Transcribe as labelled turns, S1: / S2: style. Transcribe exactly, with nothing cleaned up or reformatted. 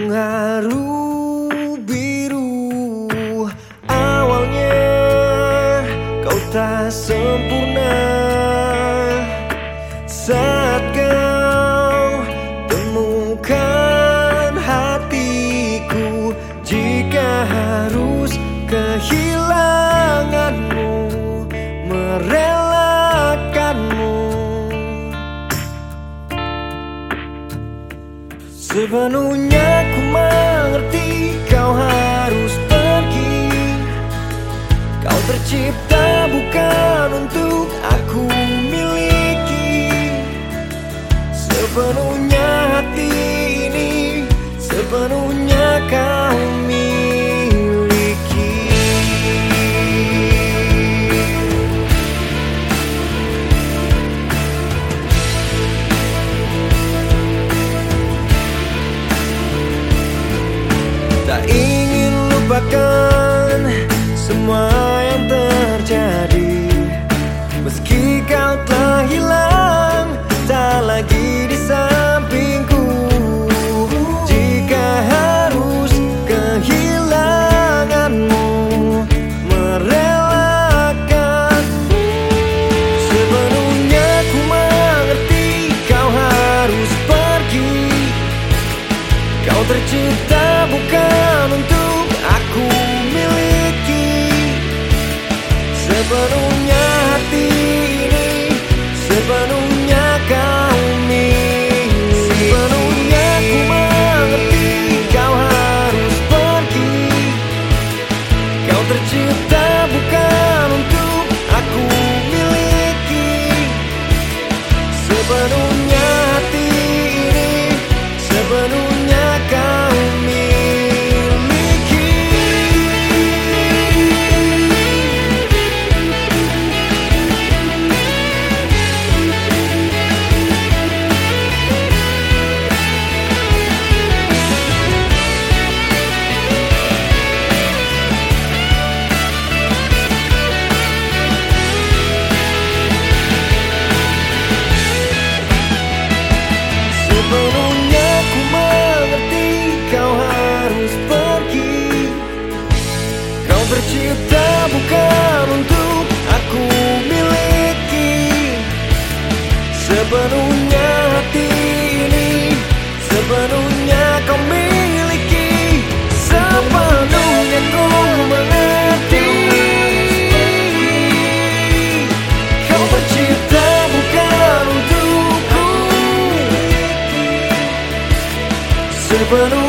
S1: Mengharu biru, awalnya kau tak sempurna. Saat kau temukan hatiku, jika harus kehilanganmu, merelakanmu. Sepenuhnya ku mengerti kau harus pergi. Kau tercipta bukan untuk aku miliki. Sepenuhnya hati ini, sepenuhnya kau miliki. Tak ingin lupakan semua yang terjadi. Meski kau telah hilang, tak lagi di sampingku. Jika harus kehilanganmu, merelakanmu. Sepenuhnya ku mengerti kau harus pergi. Kau tercipta bukan untuk aku miliki. Sepenuhnya hati ini, sepenuhnya kau miliki. Sepenuhnya ku mengerti kau harus pergi. Kau tercipta bukan untuk aku miliki. Sepenuhnya hati ini, sepenuhnya kau miliki. Sepenuhnya ku mengerti kau harus pergi. Kau tercipta bukan untuk aku miliki. Sepenuhnya hati ini, sepenuhnya kau miliki. Sepenuhnya ku mengerti kau tercipta bukan untukku. Sepenuhnya